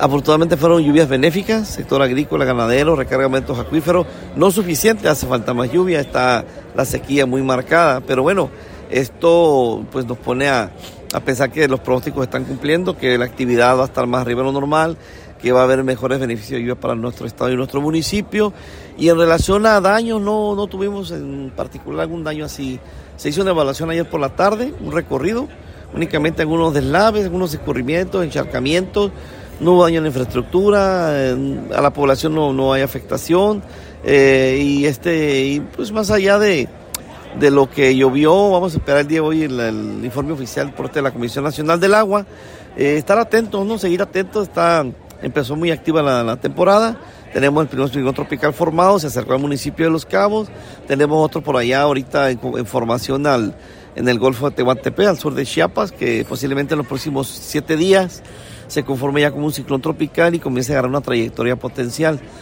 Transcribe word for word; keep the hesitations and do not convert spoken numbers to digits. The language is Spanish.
Afortunadamente fueron lluvias benéficas, sector agrícola, ganadero, recargamentos acuíferos, no suficiente, hace falta más lluvia, está la sequía muy marcada, pero bueno, esto pues nos pone a, a pensar que los pronósticos están cumpliendo, que la actividad va a estar más arriba de lo normal, que va a haber mejores beneficios de lluvia para nuestro estado y nuestro municipio. Y en relación a daños, no, no tuvimos en particular algún daño así. Se hizo una evaluación ayer por la tarde, un recorrido, únicamente algunos deslaves, algunos escurrimientos, encharcamientos. No hubo daño en la infraestructura, eh, a la población no, no hay afectación, eh, y este y pues más allá de, de lo que llovió, vamos a esperar el día de hoy el, el informe oficial por parte de la Comisión Nacional del Agua, eh, estar atentos, no seguir atentos, está, empezó muy activa la, la temporada, tenemos el primer ciclón tropical formado, se acercó al municipio de Los Cabos, tenemos otro por allá ahorita en, en formación al, en el Golfo de Tehuantepec, al sur de Chiapas, que posiblemente en los próximos siete días se conforme ya como un ciclón tropical y comienza a agarrar una trayectoria potencial.